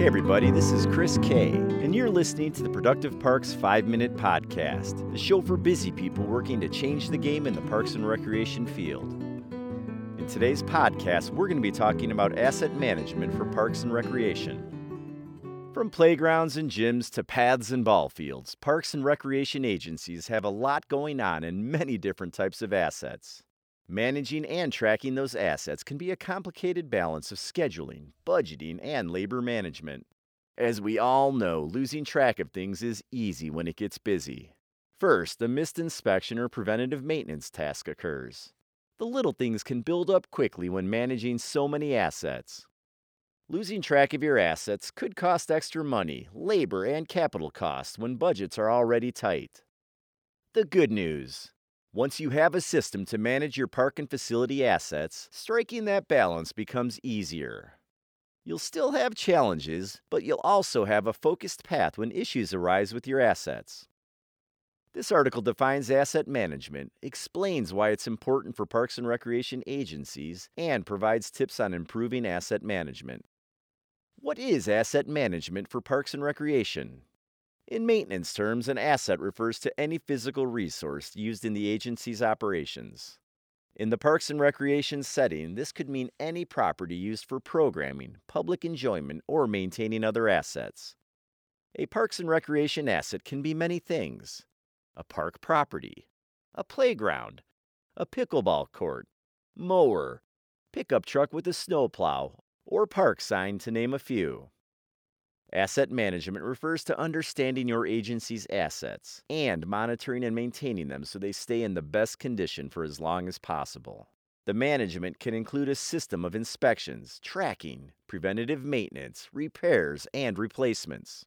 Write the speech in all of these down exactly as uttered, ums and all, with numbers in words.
Hey everybody, this is Chris K, and you're listening to the Productive Parks five minute Podcast, the show for busy people working to change the game in the parks and recreation field. In today's podcast, we're going to be talking about asset management for parks and recreation. From playgrounds and gyms to paths and ball fields, parks and recreation agencies have a lot going on in many different types of assets. Managing and tracking those assets can be a complicated balance of scheduling, budgeting, and labor management. As we all know, losing track of things is easy when it gets busy. First, a missed inspection or preventative maintenance task occurs. The little things can build up quickly when managing so many assets. Losing track of your assets could cost extra money, labor, and capital costs when budgets are already tight. The good news: once you have a system to manage your park and facility assets, striking that balance becomes easier. You'll still have challenges, but you'll also have a focused path when issues arise with your assets. This article defines asset management, explains why it's important for parks and recreation agencies, and provides tips on improving asset management. What is asset management for parks and recreation? In maintenance terms, an asset refers to any physical resource used in the agency's operations. In the parks and recreation setting, this could mean any property used for programming, public enjoyment, or maintaining other assets. A parks and recreation asset can be many things: a park property, a playground, a pickleball court, mower, pickup truck with a snowplow, or park sign, to name a few. Asset management refers to understanding your agency's assets and monitoring and maintaining them so they stay in the best condition for as long as possible. The management can include a system of inspections, tracking, preventative maintenance, repairs, and replacements.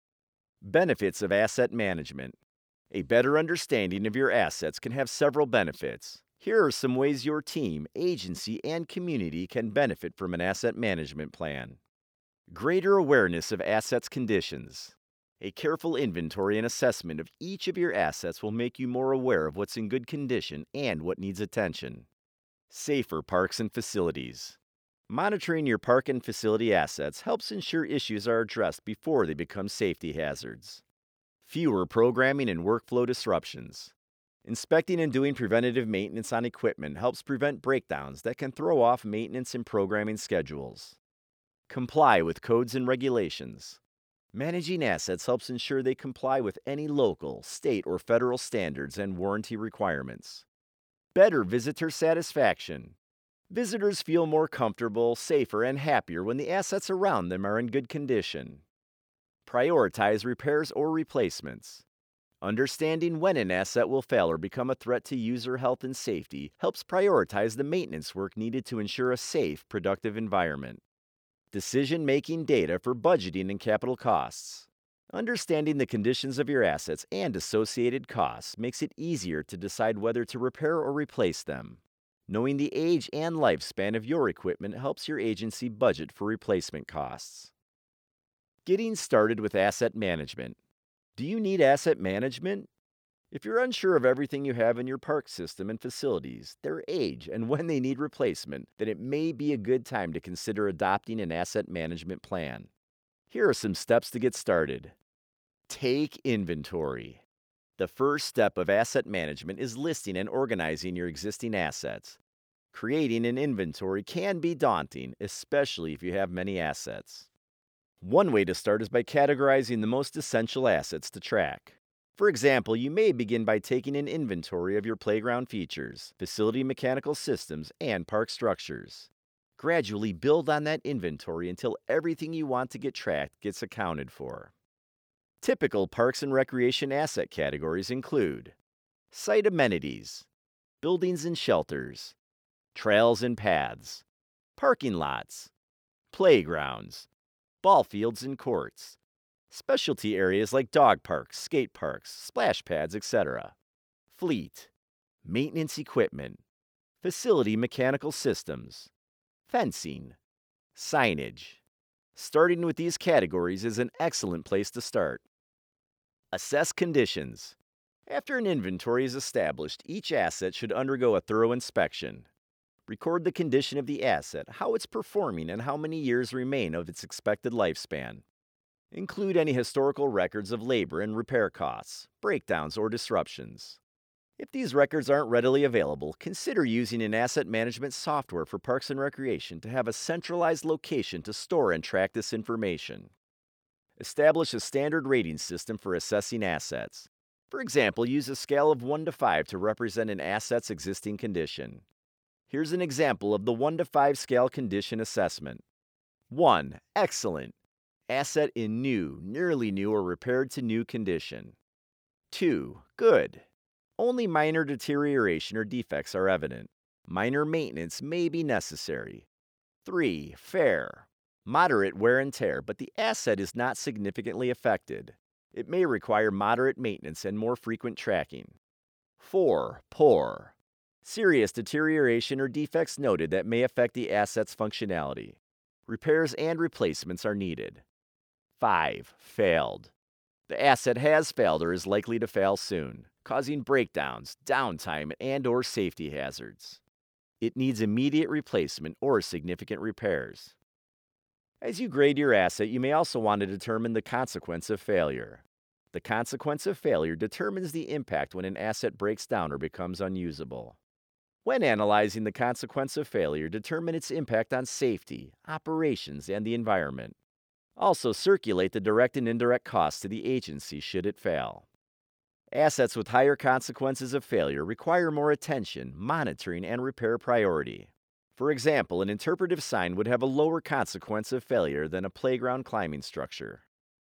Benefits of asset management. A better understanding of your assets can have several benefits. Here are some ways your team, agency, and community can benefit from an asset management plan. Greater awareness of assets' conditions. A careful inventory and assessment of each of your assets will make you more aware of what's in good condition and what needs attention. Safer parks and facilities. Monitoring your park and facility assets helps ensure issues are addressed before they become safety hazards. Fewer programming and workflow disruptions. Inspecting and doing preventative maintenance on equipment helps prevent breakdowns that can throw off maintenance and programming schedules. Comply with codes and regulations. Managing assets helps ensure they comply with any local, state, or federal standards and warranty requirements. Better visitor satisfaction. Visitors feel more comfortable, safer, and happier when the assets around them are in good condition. Prioritize repairs or replacements. Understanding when an asset will fail or become a threat to user health and safety helps prioritize the maintenance work needed to ensure a safe, productive environment. Decision-making data for budgeting and capital costs. Understanding the conditions of your assets and associated costs makes it easier to decide whether to repair or replace them. Knowing the age and lifespan of your equipment helps your agency budget for replacement costs. Getting started with asset management. Do you need asset management? If you're unsure of everything you have in your park system and facilities, their age, and when they need replacement, then it may be a good time to consider adopting an asset management plan. Here are some steps to get started. Take inventory. The first step of asset management is listing and organizing your existing assets. Creating an inventory can be daunting, especially if you have many assets. One way to start is by categorizing the most essential assets to track. For example, you may begin by taking an inventory of your playground features, facility mechanical systems, and park structures. Gradually build on that inventory until everything you want to get tracked gets accounted for. Typical parks and recreation asset categories include site amenities, buildings and shelters, trails and paths, parking lots, playgrounds, ball fields and courts, specialty areas like dog parks, skate parks, splash pads, et cetera. Fleet, maintenance equipment, facility mechanical systems, fencing, signage. Starting with these categories is an excellent place to start. Assess conditions. After an inventory is established, each asset should undergo a thorough inspection. Record the condition of the asset, how it's performing, and how many years remain of its expected lifespan. Include any historical records of labor and repair costs, breakdowns, or disruptions. If these records aren't readily available, consider using an asset management software for Parks and Recreation to have a centralized location to store and track this information. Establish a standard rating system for assessing assets. For example, use a scale of one to five to represent an asset's existing condition. Here's an example of the one to five scale condition assessment. one. Excellent. Asset in new, nearly new, or repaired to new condition. two. Good. Only minor deterioration or defects are evident. Minor maintenance may be necessary. three. Fair. Moderate wear and tear, but the asset is not significantly affected. It may require moderate maintenance and more frequent tracking. four. Poor. Serious deterioration or defects noted that may affect the asset's functionality. Repairs and replacements are needed. five. Failed. The asset has failed or is likely to fail soon, causing breakdowns, downtime, and/or safety hazards. It needs immediate replacement or significant repairs. As you grade your asset, you may also want to determine the consequence of failure. The consequence of failure determines the impact when an asset breaks down or becomes unusable. When analyzing the consequence of failure, determine its impact on safety, operations, and the environment. Also, circulate the direct and indirect costs to the agency should it fail. Assets with higher consequences of failure require more attention, monitoring, and repair priority. For example, an interpretive sign would have a lower consequence of failure than a playground climbing structure.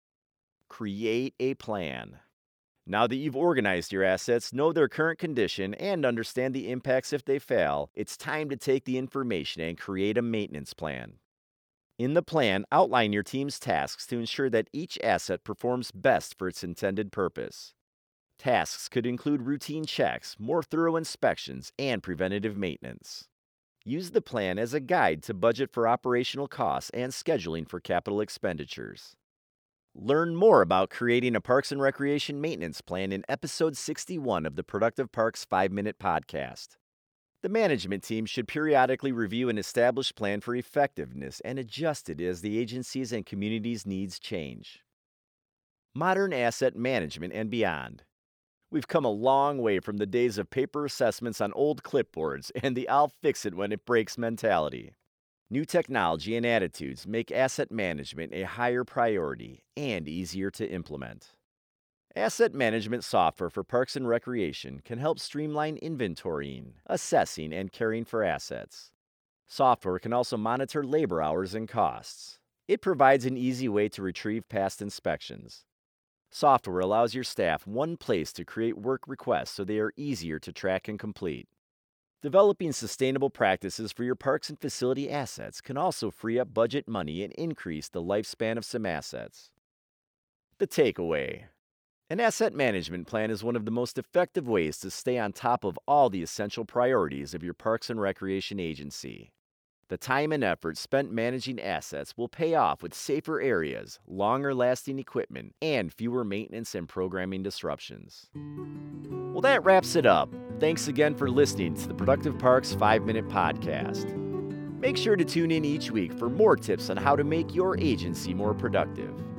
Create a plan. Now that you've organized your assets, know their current condition, and understand the impacts if they fail, it's time to take the information and create a maintenance plan. In the plan, outline your team's tasks to ensure that each asset performs best for its intended purpose. Tasks could include routine checks, more thorough inspections, and preventative maintenance. Use the plan as a guide to budget for operational costs and scheduling for capital expenditures. Learn more about creating a Parks and Recreation maintenance plan in episode sixty-one of the Productive Parks five minute podcast. The management team should periodically review an established plan for effectiveness and adjust it as the agency's and community's needs change. Modern asset management and beyond. We've come a long way from the days of paper assessments on old clipboards and the "I'll fix it when it breaks" mentality. New technology and attitudes make asset management a higher priority and easier to implement. Asset management software for Parks and Recreation can help streamline inventorying, assessing, and caring for assets. Software can also monitor labor hours and costs. It provides an easy way to retrieve past inspections. Software allows your staff one place to create work requests so they are easier to track and complete. Developing sustainable practices for your parks and facility assets can also free up budget money and increase the lifespan of some assets. The takeaway: an asset management plan is one of the most effective ways to stay on top of all the essential priorities of your Parks and Recreation agency. The time and effort spent managing assets will pay off with safer areas, longer-lasting equipment, and fewer maintenance and programming disruptions. Well, that wraps it up. Thanks again for listening to the Productive Parks five minute podcast. Make sure to tune in each week for more tips on how to make your agency more productive.